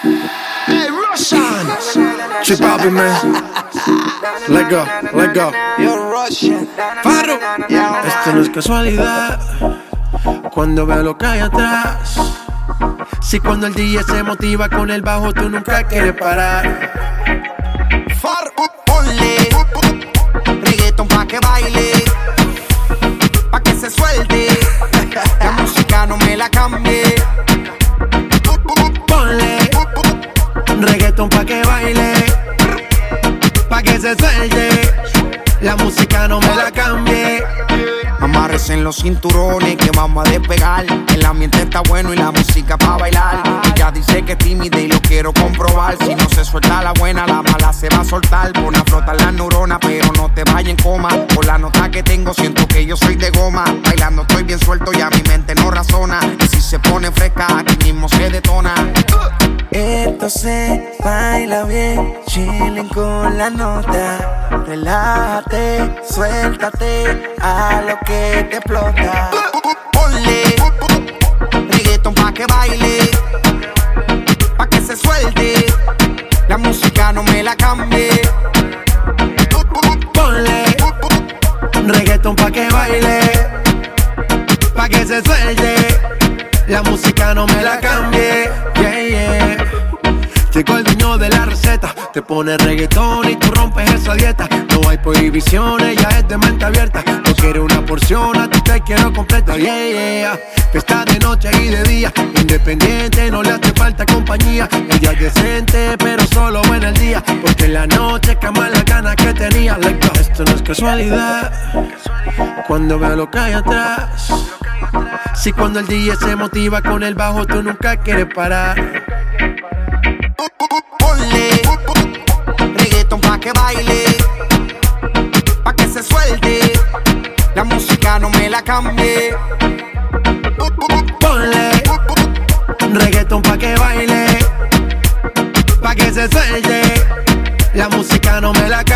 Hey, Russian. Chip Bobby, man. Let go, let go. Yo, Russian. Farro. Esto no es casualidad. Cuando veo lo que hay atrás. Si cuando el DJ se motiva con el bajo, tú nunca quieres parar. Farro, ponle reggaeton pa' que baile, pa' que se suelte. La música no me la cambie. Ponle reggaeton pa' que baile, pa' que se suelte. La música no me la cambie. Amárrese en los cinturones que vamos a despegar. El ambiente está bueno y la música pa' bailar. Ella dice que es tímida y lo quiero comprobar. Si no se suelta la buena, la mala se va a soltar. Pon a flotar las neuronas, pero no te vayas en coma. Por la nota que tengo siento que yo soy de goma. Bailando estoy bien suelto, ya mi mente no razona. Y si se pone fresca, aquí mismo se detona. Esto se baila bien, chilling con la nota. Relájate, suéltate a lo que te explota. Ponle reggaeton pa' que baile, pa' que se suelte. La música no me la cambie. Ponle reggaeton pa' que baile, pa' que se suelte. La música no me la cambie. Yeah, yeah. Llegó el dueño de la receta. Te pone reggaetón y tú rompes esa dieta. No hay prohibiciones, ya es de mente abierta. No quiero una porción, a ti te quiero completa. Yeah, yeah. Fiesta de noche y de día. Independiente, no le hace falta compañía. Ella es decente, pero solo en el día. Porque en la noche cama las ganas que tenía. Like, no, esto no es casualidad. Cuando veo lo que hay atrás. Si cuando el DJ se motiva con el bajo, tú nunca quieres parar. Ponle reggaeton pa' que baile, pa' que se suelte. La música no me la cambie. Ponle reggaeton pa' que baile, pa' que se suelte. La música no me la cambie.